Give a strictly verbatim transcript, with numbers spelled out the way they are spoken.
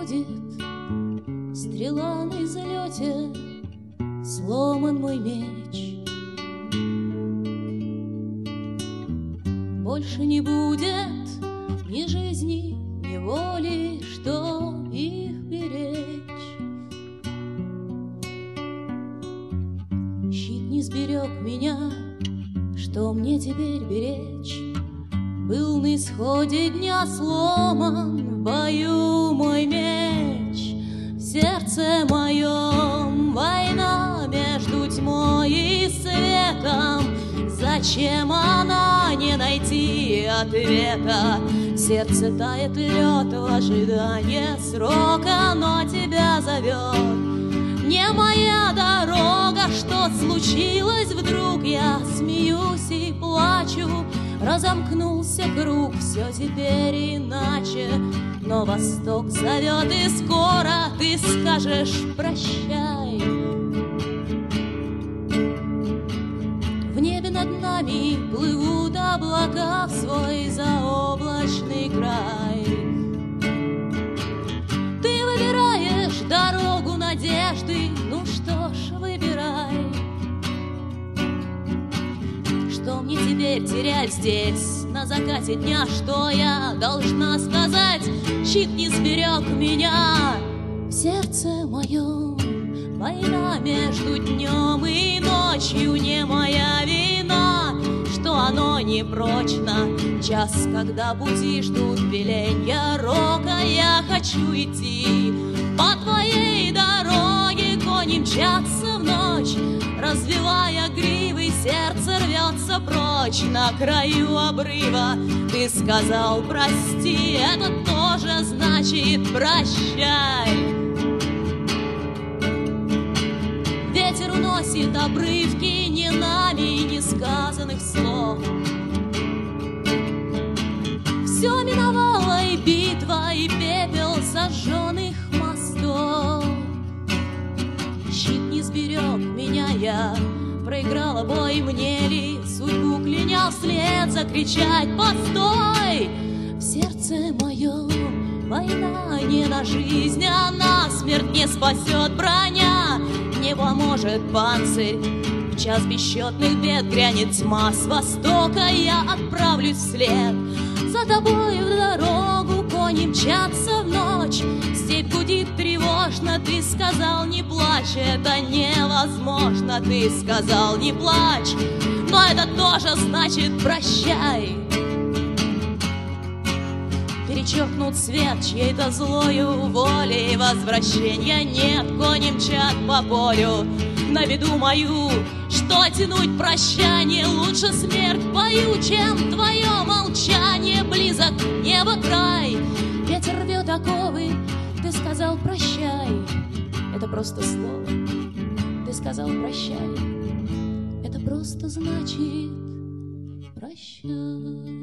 будет стрела на излете, сломан мой меч. Больше не будет ни жизни, ни воли, что их беречь. Щит не сберег меня, что мне теперь беречь? Был на исходе дня сломан в бою мой меч. В сердце моем война между тьмой и светом. Зачем она, не найти ответа? В сердце тает лед в ожидании срока, но тебя зовет не моя дорога. Что случилось вдруг? Я смеюсь и плачу. Разомкнулся круг, все теперь иначе. Но восток зовет, и скоро ты скажешь прощай. В небе над нами плывут облака в свой заоблачный край. Ты выбираешь дорогу надежды, ну что ж, выбирай. Что мне теперь терять здесь, на закате дня? Что я должна сказать? Щит не сберег меня. В сердце моем война между днем и ночью. Не моя вина, что оно не прочно. Час, когда пути ждут веленья рока. Я хочу идти по твоей дороге. Кони мчатся в ночь, развивая гривы. Сердце рвется прочь. На краю обрыва ты сказал прости. Это тоже значит прощай. Ветер уносит обрывки не нами не сказанных слов. Все миновало, и битва, и пепел сожженных мостов. Щит не сберег меня, я проиграла бой. Мне ли судьбу кляня вслед закричать постой? В сердце моем война не на жизнь, а на смерть. Не спасет броня, не поможет панцирь. В час бесчетных бед грянет тьма с востока. Я отправлюсь вслед за тобой в дорогу. Кони мчатся в ночь, степь гудит тревожно. Ты сказал не плачь, это невозможно. Ты сказал не плачь, но это тоже значит прощай. Перечеркнут свет чьей-то злою волей. Возвращения нет, кони мчат по полю. На виду мою, что тянуть прощание? Лучше смерть пою, чем твое молчание. Близок небо край, ветер рвет оковы. Ты сказал прощай, это просто слово. Ты сказал прощай, это просто значит прощай.